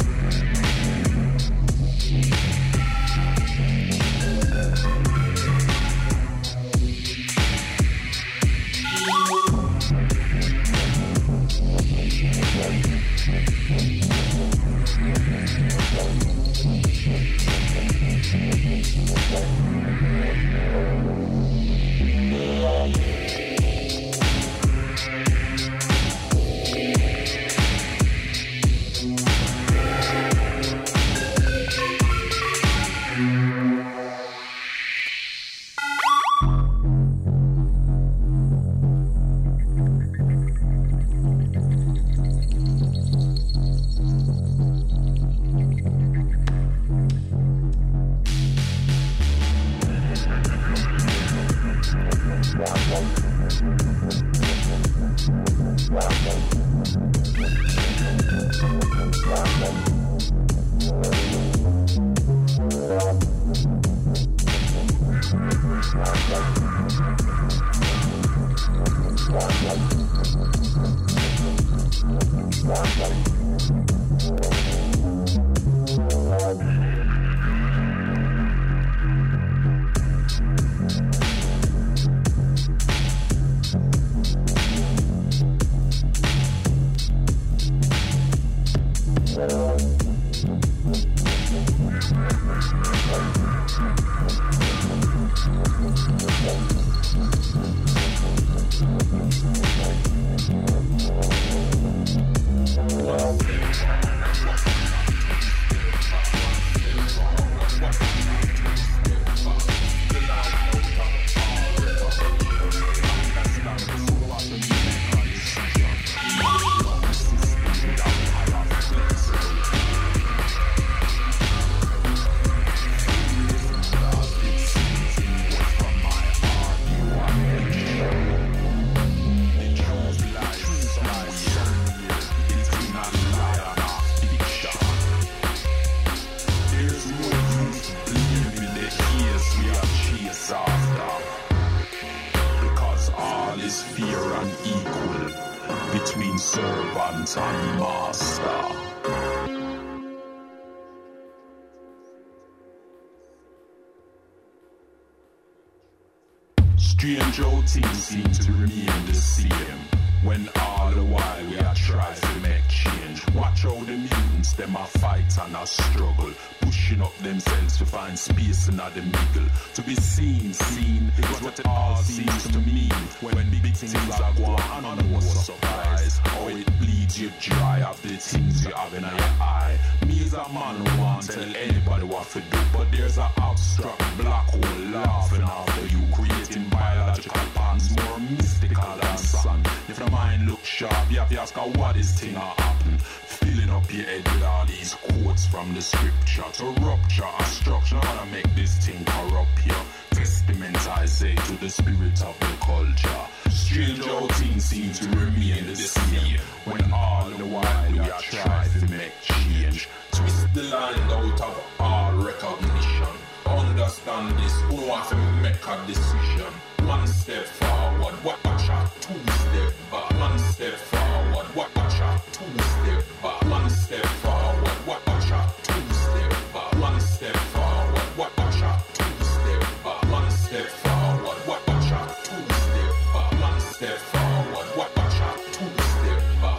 Strange how things seem to remain the same, when all the while we are trying to make change. Watch how the mutants, them a fight and a struggle, pushing up themselves to find space in the middle. To be seen is what it all seems to mean. When big things are going on, no surprise. How it bleeds you dry of the things you have in your eye. Me as a man who won't tell anybody what to do, but there's an abstract black hole laughing after you, creating biological patterns more mystical than sun. If the mind looks sharp, you have to ask her what is thing a happen. Filling up your head with all these quotes from the scripture to rupture a structure to make this thing corrupt here. Testament I say to the spirit of the culture. Strange how things seem to remain the same, when all the while we are trying to make change. Twist the line out of all recognition. Understand this, who wants to make a decision. One step forward, watch out, two step back. One step forward, watch out, two step back. One step forward, watch out, two step back. One step forward, watch out, two step back. One step forward, watch out, two step back. One step forward, watch out, two step back.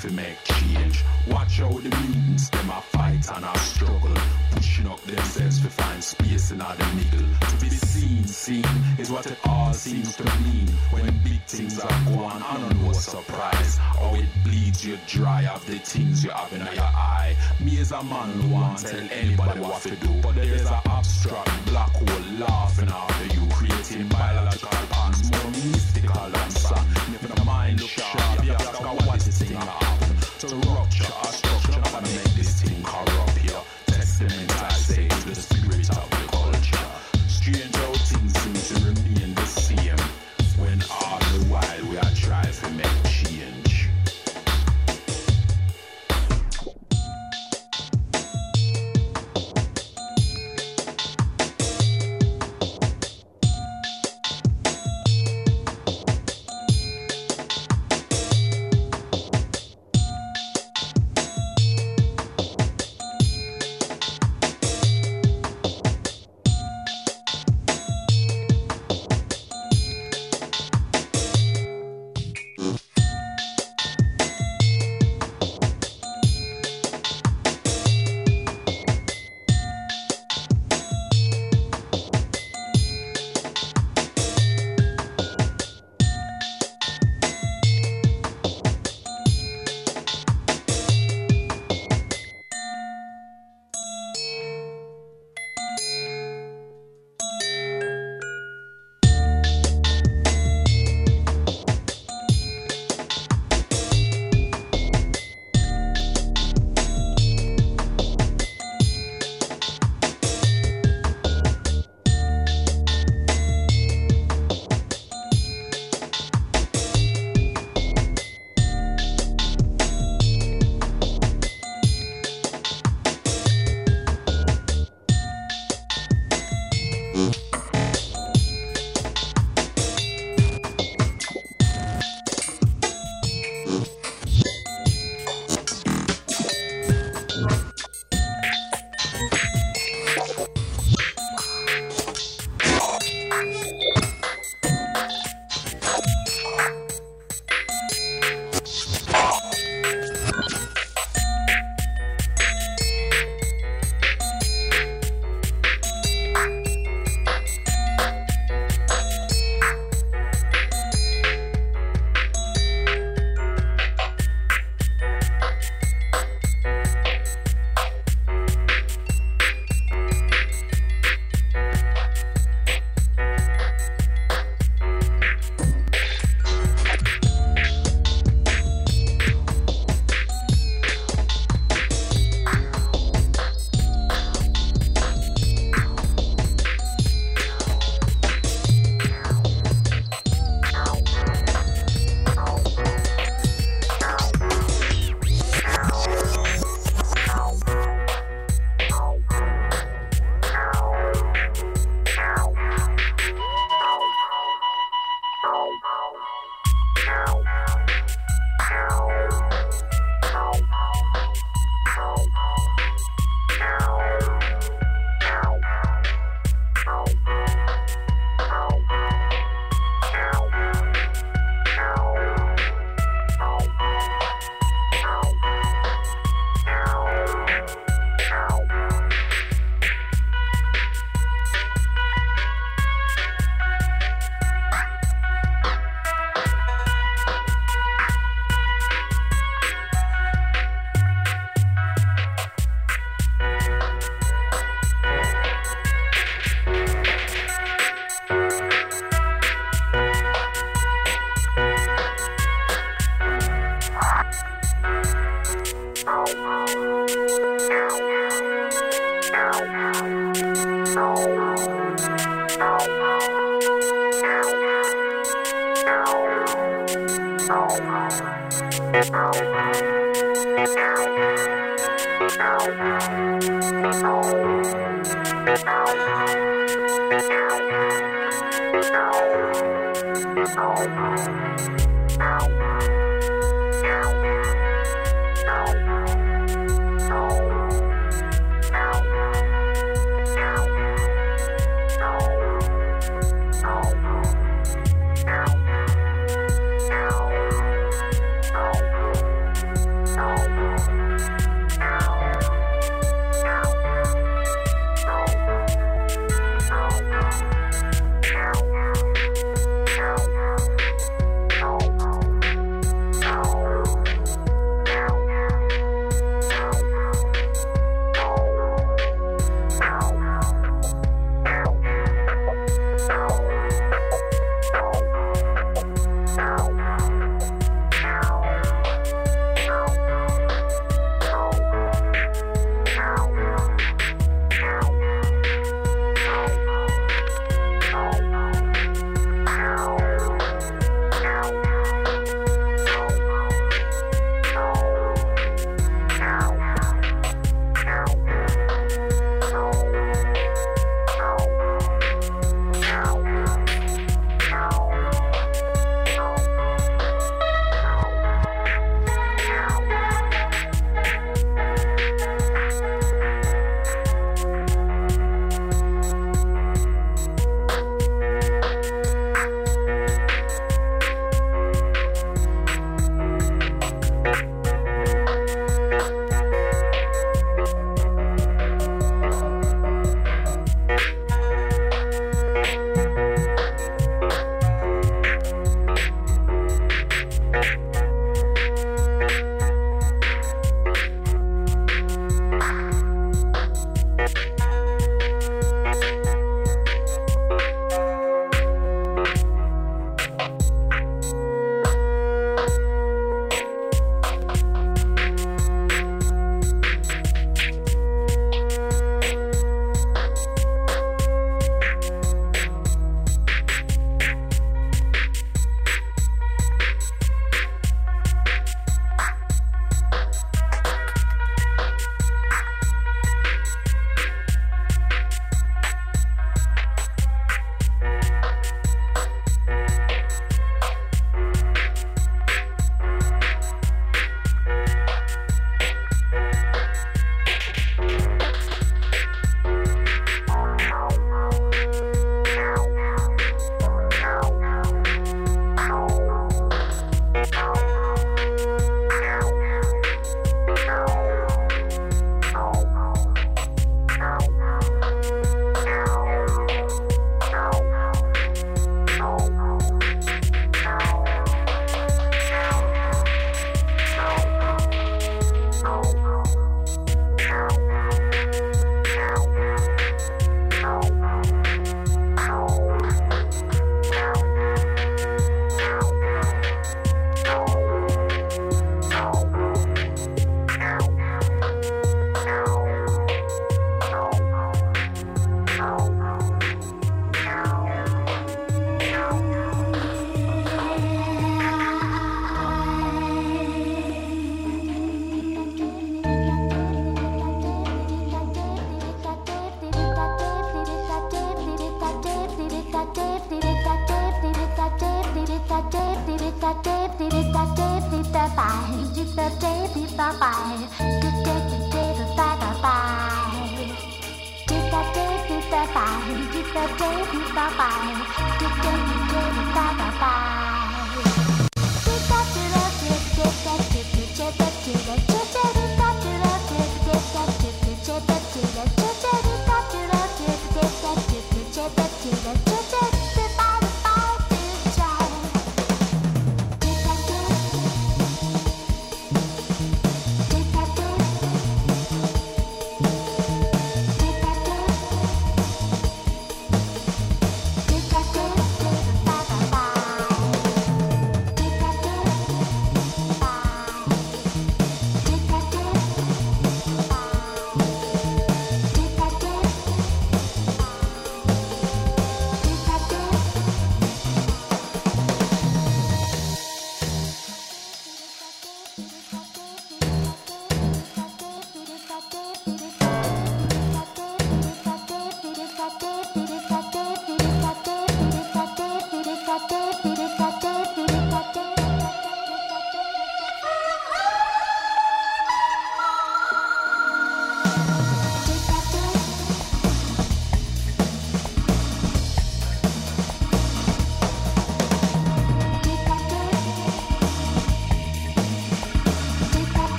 to make change. Watch how the mutants, them a fight and a struggle, pushing up themselves to find space in the middle. To be seen is what it all seems to mean. When big things are going on, no surprise. How it bleeds you dry of the things you have in your eye. Me as a man no want to tell anybody what to do, but there's an abstract black hole laughing after you, creating biological patterns more mystical than sun. If the mind looks sharp, you ask what this thing happen. To rupture our structure and make this thing corrupt here. Testament I say to the spirit of the culture. Strange how things seem to remain the same, when all the while we are trying to make change.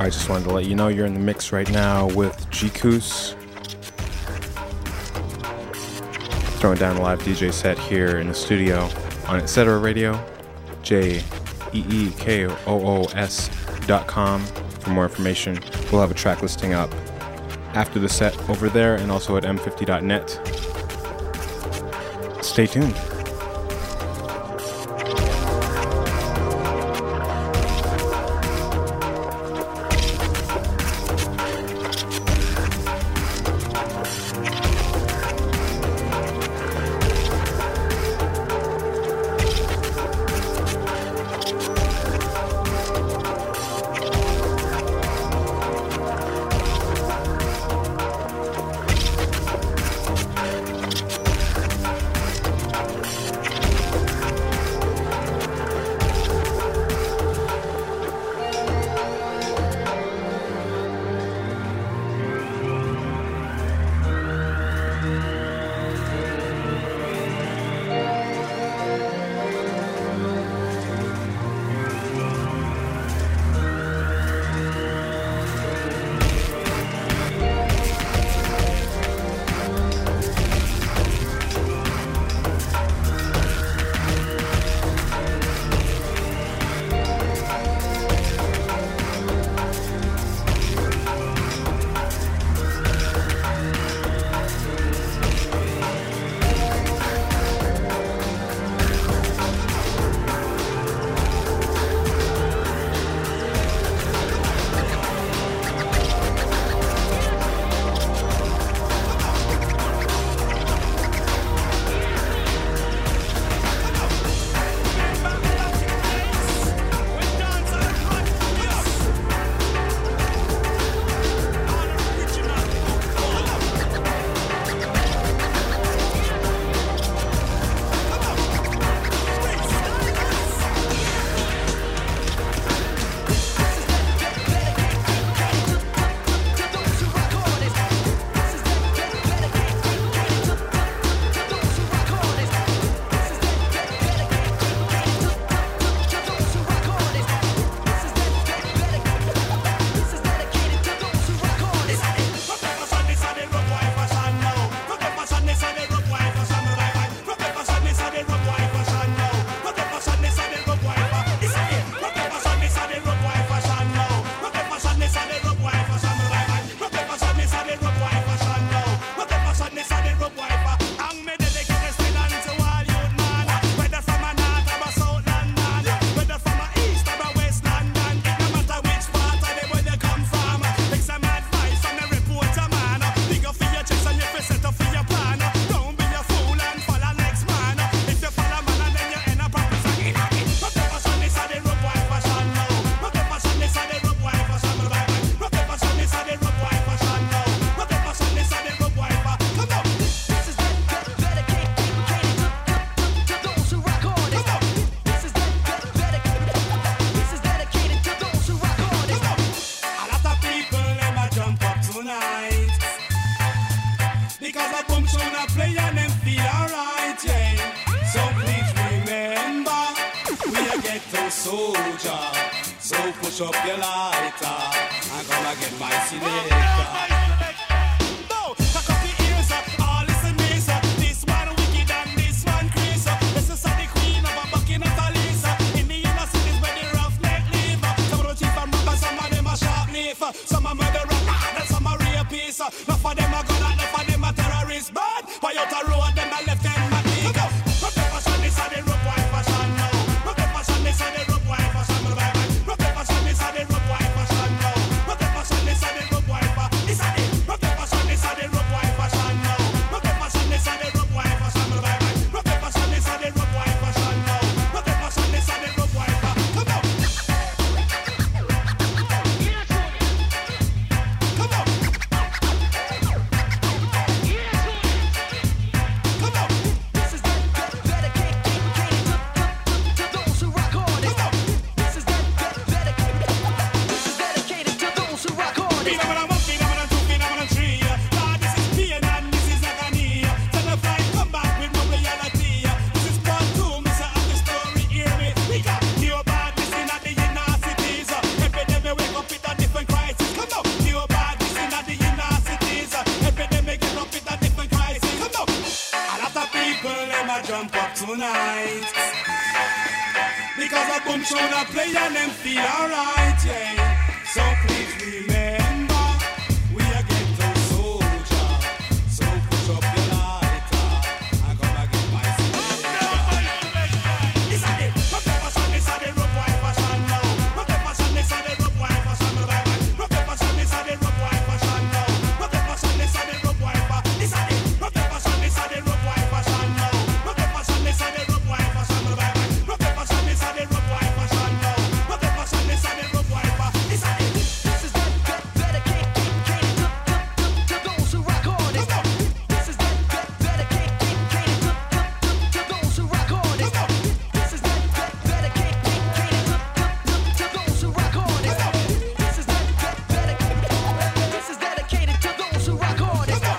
I just wanted to let you know you're in the mix right now with G-Koos. Throwing down a live DJ set here in the studio on Etc. Radio, JEEKOOS.com for more information. We'll have a track listing up after the set over there and also at m50.net. Stay tuned. It's Cause a boom tune a play and them feel alright, yeah. So please remember, we are ghetto soldier. So push up your lighter and come and get my cigarette. This a the rock fashion, this a the rock white fashion now. Rock fashion, this a the rock white fashion now. Rock fashion, this a the rock white fashion now. Rock fashion, this a the rock white fashion. This a the rock fashion, this a the rock white fashion now. Rock fashion, this a the rock white fashion now. Rock fashion, this a the rock white fashion now. Rock fashion, this a the rock white fashion. This a the this is dedicated to those who rock on it. This is dedicated to those who rock on it. This is dedicated to those who rock on it. This is dedicated to those who rock on it.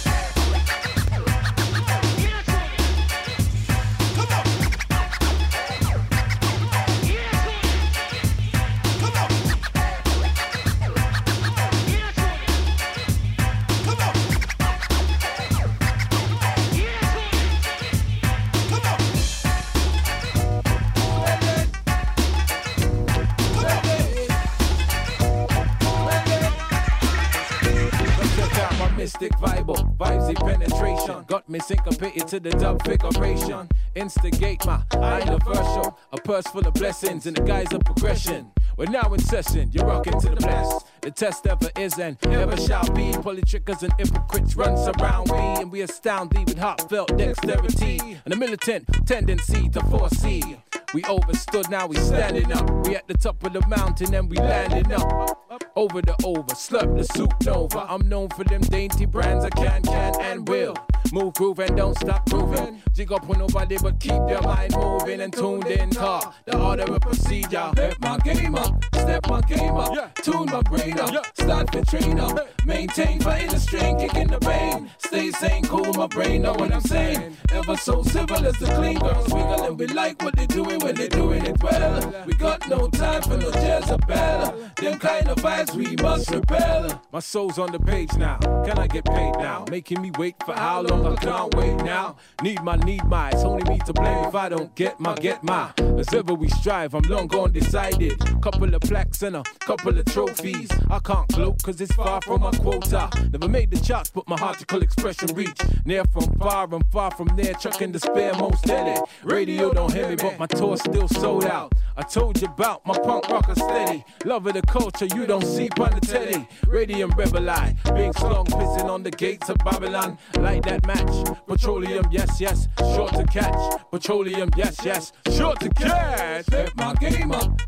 Mystic vibe, vibesy penetration. Got me syncopated to the dub figuration. Instigate my universal. A purse full of blessings in the guise of progression. We're now in session, you're rocking to the blast. The test ever is and ever shall be. Polytrickers and hypocrites run surround me, and we astound thee with heartfelt dexterity and a militant tendency to foresee. We overstood, now we standing up. We at the top of the mountain and we landing up. Over the over, slurp the soup nova. I'm known for them dainty brands I can and will. Move, groove and don't stop grooving. Jig up with nobody but keep your mind moving and tuned in. Car, the order of procedure. Step my game up, step my game up. Tune my brain up, start the train up. Maintain, fighting the strain, kicking the pain. Stay sane, cool my brain, know what I'm saying. Ever so civil as the clean girls wiggling. We like what they doing when they doing it well. We got no time for no Jezebel. Them kind of vibes we must repel. My soul's on the page now, can I get paid now? Making me wait for how long, I can't wait now. Need my, it's only me to blame if I don't get my. As ever we strive, I'm long gone decided. Couple of plaques and a couple of trophies. I can't gloat cause it's far from my quota. Never made the charts, but my heartical expression reach. Near from far and far from there, chucking despair most deadly. Radio don't hear me, but my tour still sold out. I told you about my punk rocker steady. Love of the culture, you don't see on the telly. Radium rebel eye, big slung pissing on the gates of Babylon. Like that match, petroleum, yes, short to catch. Petroleum, yes, short to catch. Step my game up,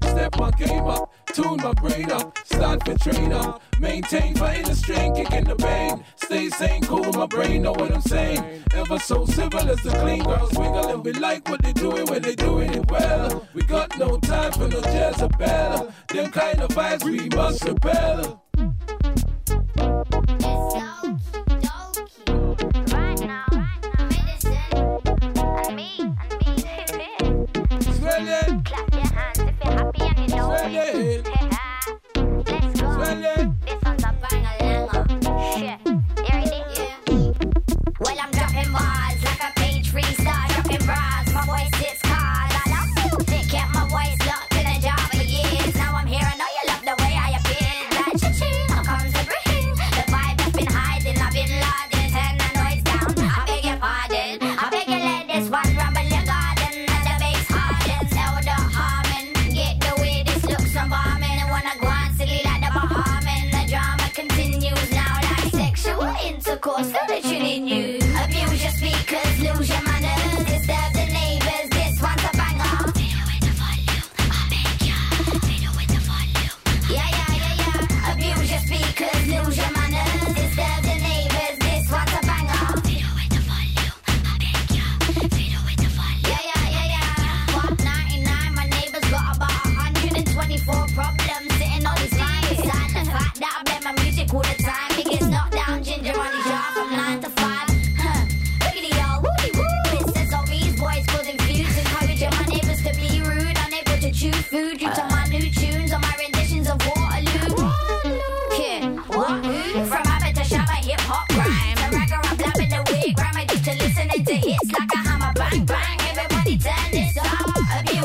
tune my brain up, start the train up. Maintain, fighting the strain, kicking the pain. Stay sane, cool my brain, know what I'm saying. Ever so civil as the clean girls wiggling. We like what they doing when they doing it well. We got no time for no Jezebel. Them kind of vibes we must repel. Clap your hands if you're happy and you know it. Let's go. This one's a bang-a-langer. Shit. You ready? Yeah. Well, I'm dropping bars like a page freestyle. Dropping bras, my voice hits cars. I love you. They kept my voice locked in a jar for years. Now I'm here, I know you love the way I appear. Like cha-ching, here comes everything. The vibe that's been hiding, I've been logged in. Turn the noise down, I beg your pardon. I beg you let this one rumble your garden. And the bass hardens, elder harmon. Get the way this looks, I'm bombing. And wanna go on silly like the Bahaman. The drama continues now like sexual intercourse. Feel the tune in you. Abuse your speakers, lose your manners. Disturb the neighbors, this one's a banger. Fiddle with the volume, I beg ya. Fiddle with the volume. Yeah. Abuse your speakers, lose your manners. Disturb the neighbors, this one's a banger. Fiddle with the volume, I beg ya. Fiddle with the volume. Yeah. What 99, my neighbors got about 124 problems sitting on his mind. Beside the fact that I play my music all the time. He gets knocked down, ginger on his yard from 9 to 5. Wiggity y'all, woody woo. It says all these boys causing feuds, encouraging my neighbors to be rude, unable to chew food due to my new tunes or my renditions of Waterloo. Yeah, what? From habit to shabba, hip hop rhyme. A ragga, I'm blabbing the wig. Grandma used to listening to hits like a hammer, bang bang. Everybody turn this up. Abuse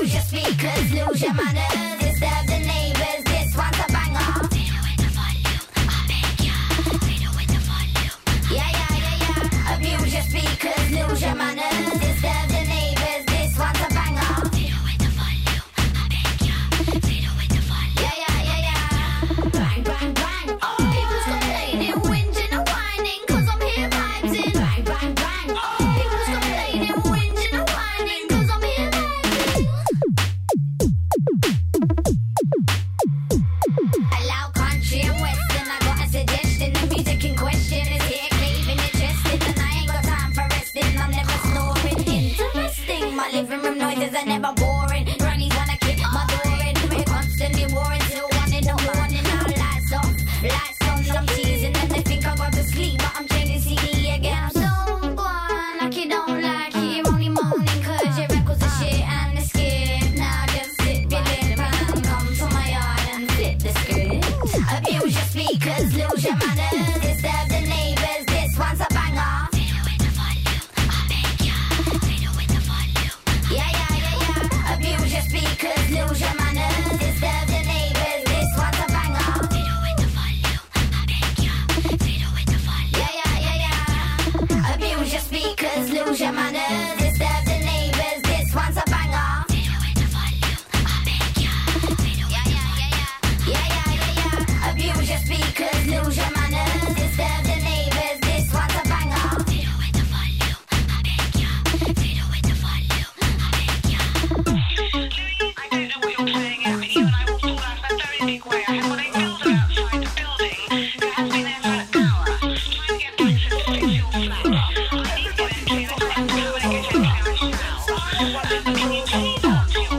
Abuse your speakers, lose your manners, disturb the neighbors, this one's a banger. Fiddle with the volume, I beg ya. Fiddle with the volume. Yeah. Abuse your speakers, lose your manners, disturb the neighbors, this one's a banger. Fiddle with the volume, I beg ya. Fiddle with the volume. Yeah. Bang, bang, bang. Oh, people's complaining, whinging and whining, 'cause I'm here vibing. Bang, bang, bang. Oh, people's complaining, whinging and whining, 'cause I'm here vibing. Allow country and western, I got a suggestion. The music in question is here, craving it, chesting, and I ain't got time for resting. I'm never snoring. Interesting, my living room noises are never boring. Grannies wanna kick my door in. We're constantly warring till 1 in the morning. Now lights off, lights on. I'm teasing and they think I got to sleep, but I'm changing CD again. So go on, like you don't like it. Only moaning 'cause your records are shit and the skip. Now just sit your lip and come to my yard and flip the script. Abuse your speakers, lose your manners, disturb the neighbors, this one's a banger. Fiddle with the volume, I beg ya. Fiddle with the volume. Yeah. Abuse your speakers, lose your manners, disturb the neighbors, this one's a banger. Fiddle with the volume, I beg ya. Fiddle with the volume. Yeah. Abuse your speakers, lose your manners, disturb the neighbors, this one's a banger. Fiddle with the volume, I beg ya. Fiddle with the volume. Yeah. Abuse your speakers, lose your manners, disturb the neighbors, this one's a banger. Fiddle with the volume, I beg ya. Fiddle with the volume, I beg ya. I don't know what you're playing at me, and I will fall out of a very big way. I have got a builder outside the building who has been there for an hour trying to get access to your flat. I need to get into the front door and get into the house now. Can you please answer your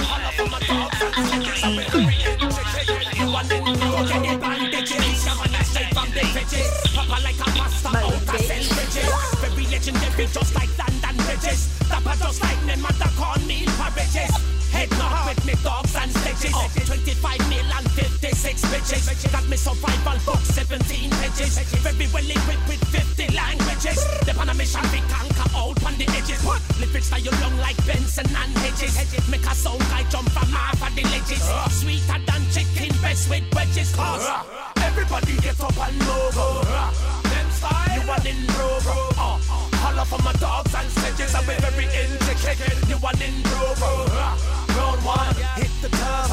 Very legendary, just like London Bridges. Dapper just like them at the cornmeal porridges. Head knock with me dogs and sledges. 25 mil and 56 bitches. Got me survival book, 17 pages. Very well equipped with 50 languages. The Panamation we conquer out on the edges. Live style long like Benson and Hedges. Make a sound guy jump from half of the ledges. Sweeter than chicken breast with wedges. Cause everybody get up and logo. Them style, you want in bro. Holler for my dogs and sledges. I'm very intricate. You want in bro. Round 1, hit the club.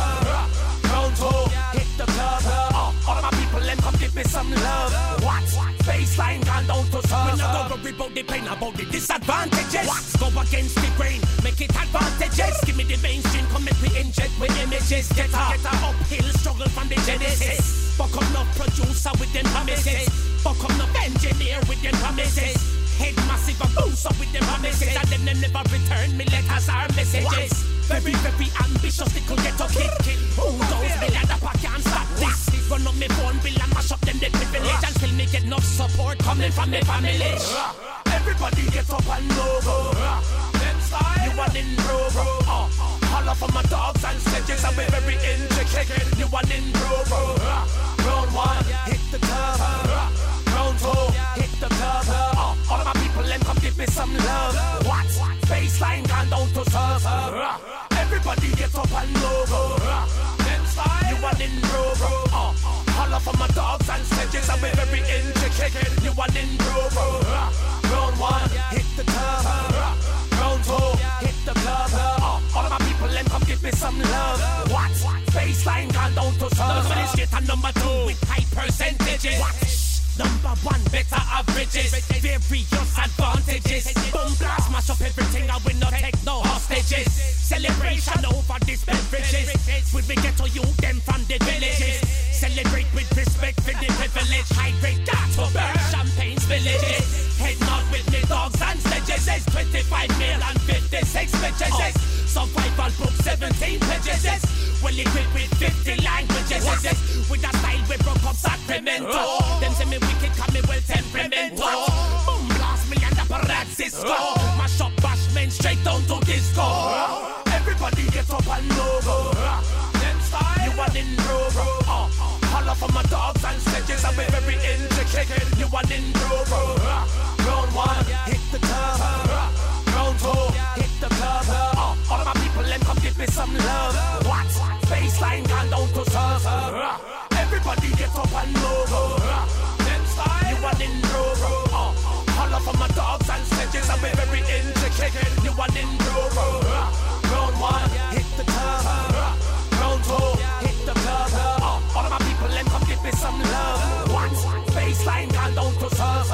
Round 2, hit the club. All my people, them come give me some love. What? Baseline gone down to serve. We not go worry about the pain, about the disadvantages. What? Go against the grain, make it advantages. Give me the mainstream, come make me inject with images. Get a uphill struggle from the genesis. Fuck up no producer with them promises. Fuck up no engineer with them promises. Head massive and boost up with them promises. And them never return me letters or messages. Very ambitious, they could get a kick. Who knows me like the pack can't stop this. Run up me phone bill and mash up them the privilege. Until me get enough support coming from me family. Everybody get up and logo. Them style, you want in bro. Holler for my dogs and sledges. I'm very intricate. You want in bro. Round 1, hit the club. Round 2, hit the club. All of my people, them come give me some love. What? Baseline gone down to serve. Everybody get up and logo. Them style, you want in bro. Holler for my dogs and sledges. I'm very intricate. You want in bro. Round 1, hit the club. Round 2, hit the club. All of my people, them come give me some love. What? Baseline gone down to serve. Number 2 with high percentages. What? Number 1, better averages. Various advantages. Boom blast, mash up everything. I will not take no hostages. Celebration over these beverages. With we get to you them from the villages. Celebrate with respect for the privilege. Hydrate that for burn champagne's villages. Head not with me dogs and sledges. 25 mil and 56 bitches. Survival book, 17 pages. Well equipped with 50 languages. With a style we broke up Sacramento. Them say me wicked, call me well temperamental. Boom blast me and the Francisco. Mash up bash men straight down to disco. Everybody get up and logo. Them style, you want in bro. Holler for my dogs and sledges. I'm very intricate. You want in bro. Round 1, hit the club. Round 2, two, hit the club. All of my people, them come give me some love. What? Baseline gone down to surf. Everybody get up and move. Them style, you want in row. Holler for my dogs and snitches, and we're very intricate. You want in row. Round one, hit the club. Round two, hit the club. All of my people, them come give me some love. What? Baseline gone down to surf.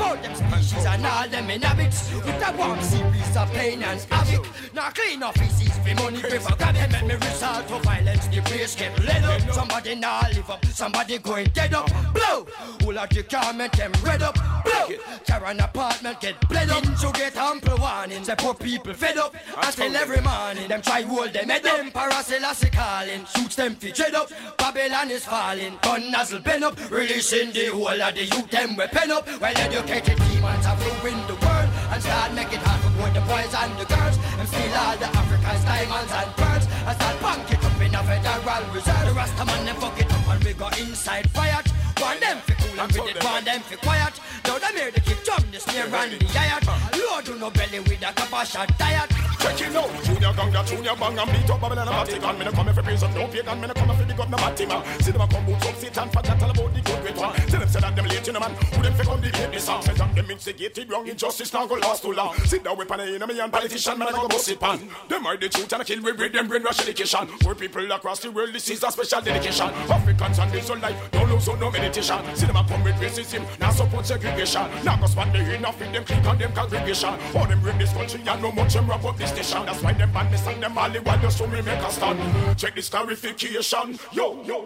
All them in habits with a warm series of pain and havoc. Now clean off feces for money, prefer grab it. Make me resort to violence, the place get lit up. Somebody now live up, somebody going dead up. Blow, all of the car make them red up. Blow, tear an apartment get bled up. To get ample warning, the poor people fed up. I tell every morning, them try hold them head up. Emperor Selassie calling, shoots them fi dread up. Babylon is falling, gun nozzle bend up. Releasing the whole of the youth, them we pen up. Well educated demons have ruined the world and start make it hard for both the boys and the girls. Them steal all the Africans, diamonds and pearls and start bank it up in a federal reserve. The Rastaman them fuck it up and we go inside fire. Want them fi cool and with it, want them fi quiet. Now them hear the kick drum, the snare and the hi-hat. Lord do no belly with a cup of shot diet. Check it out, junior ganga, junior bang and beat up Babylon and Vatican. Me no come for praise up, no pagan. Me no come for big up no Fatima. See them a come boots up, Satan forget all about the good great one. Tell them say that them late in the man. Who them fi come debate this song? Say that them instigated wrong injustice now go last too long. Sit down with an enemy and politician, man I go bust it pan. Them are the truth and I kill with them brainwash education. Poor people across the world, this is a special dedication. Africans and this on life, don't lose on no meditation. See them a come with racism, now support segregation. Now go span the enough in them clique on them congregation. All them bring this country and no much them wrap up this station. That's why them ban this and them all the while just so me make a stand. Check this clarification, yo, yo.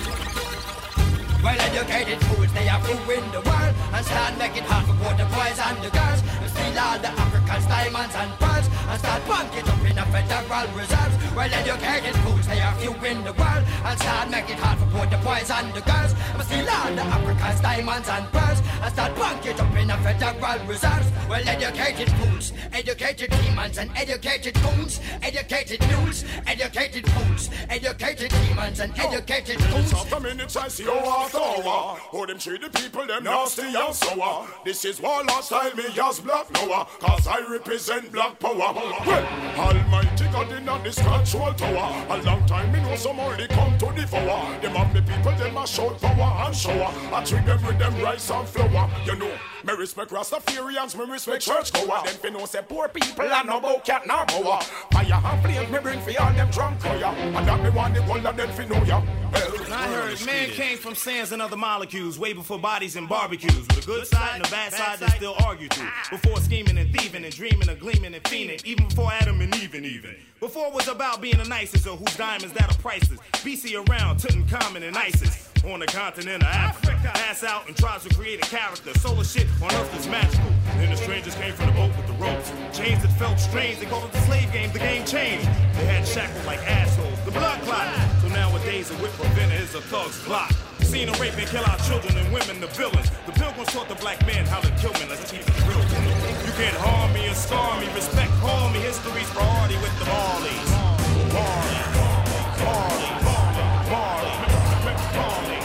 Well educated fools, they are ruining the world and start making hard for both the boys and the girls. And steal all the Africans, diamonds and pearls and start bank it up in a federal reserves. Well educated fools, they are ruining the world and start making hard for both the boys and the girls. And steal all the Africans, diamonds and pearls and start bank it up in a federal reserves. Well educated fools, educated demons and educated goons, educated mules, educated fools, educated demons and educated goons. After minutes I see oh, them treat the people, them nasty and sour. This is warlord style, me as Black Noah, cause I represent black power. Well, Almighty God in on this control tower. A long time me know some only come to devour. Them of the people, them a shout power and shower. I treat them with them rice and flour. You know, me respect Rastafarians, me respect churchgoer. Them fi know say poor people and no bout cat nor boa. Fire and flames me bring fi all them drunk ya. And that me want the whole of them fi know ya. And I heard man came from sands and other molecules way before bodies and barbecues. With a good side and a bad side they still argue through. Before scheming and thieving and dreaming of gleaming and fiending. Even before Adam and Eve and even. Before it was about being the nicest or whose diamonds that are priceless. BC around Tutankhamun and ISIS. On the continent of Africa. Pass out and tries to create a character. Solar shit on earth is magical. Then the strangers came from the boat with the ropes. Chains that felt strange. They called it the slave game. The game changed. They had shackled like assholes. The blood clot. So nowadays a whip preventer is a thug's plot. Seen them rape and kill our children and women, the villains. The pilgrims taught the black man how to kill men. Let's keep it real. You can't harm me or scar me. Respect, call me. History's priority with the Marleys. Marley, Marley, Marley, Marley, Marley.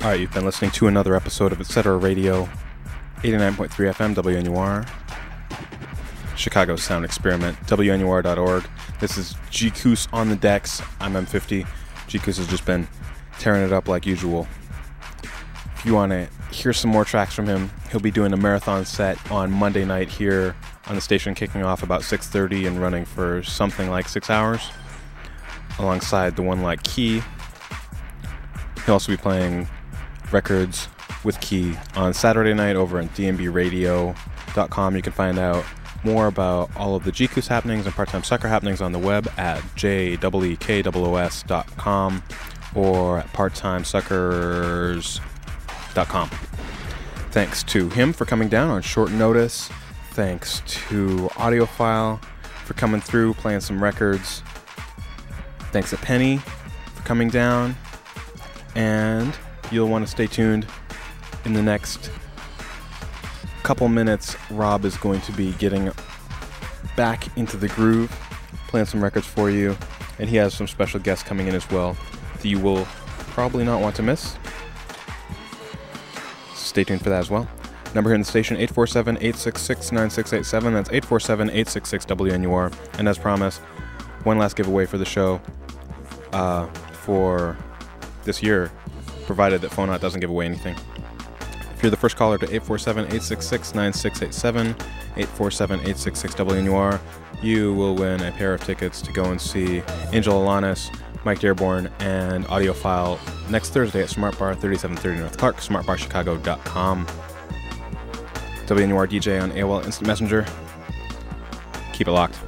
All right, you've been listening to another episode of Etc. Radio, 89.3 FM, WNUR, Chicago Sound Experiment, WNUR.org. This is G-Koos on the decks. I'm M50. G-Koos has just been tearing it up like usual. If you want to hear some more tracks from him, he'll be doing a marathon set on Monday night here on the station, kicking off about 6:30 and running for something like 6 hours, alongside the one like Key. He'll also be playing records with Key on Saturday night over at dnbradio.com. You can find out more about all of the G-Koos happenings and part-time sucker happenings on the web at jekos.com or at parttimesuckers.com. Thanks to him for coming down on short notice. Thanks to Audiophile for coming through, playing some records. Thanks to Penny for coming down. And you'll want to stay tuned. In the next couple minutes, Rob is going to be getting back into the groove, playing some records for you, and he has some special guests coming in as well that you will probably not want to miss. Stay tuned for that as well. Number here in the station, 847-866-9687. That's 847-866-WNUR. And as promised, one last giveaway for the show for this year, provided that Phonaut doesn't give away anything. If you're the first caller to 847-866-9687, 847-866-WNUR, you will win a pair of tickets to go and see Angel Alanis, Mike Dearborn, and Audiophile next Thursday at Smart Bar, 3730 North Clark, smartbarchicago.com. WNUR DJ on AOL Instant Messenger. Keep it locked.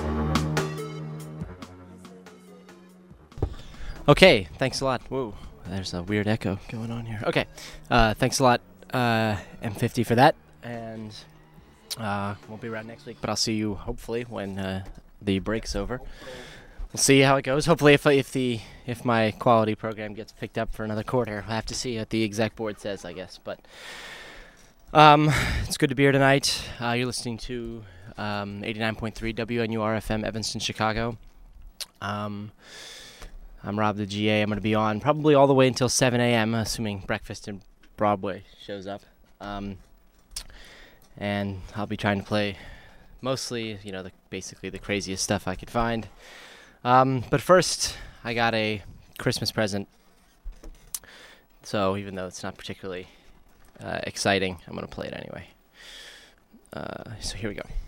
Okay, thanks a lot. Whoa, There's a weird echo going on here. Okay. Thanks a lot, M50, for that. And won't be around next week, but I'll see you hopefully when the break's over. We'll see how it goes. Hopefully, if my quality program gets picked up for another quarter, I'll have to see what the exec board says, I guess. But it's good to be here tonight. You're listening to 89.3 WNUR-FM, Evanston, Chicago. I'm Rob the GA. I'm going to be on probably all the way until 7 a.m., assuming Breakfast in Broadway shows up. And I'll be trying to play mostly, basically the craziest stuff I could find. But first, I got a Christmas present. So even though it's not particularly exciting, I'm going to play it anyway. So here we go.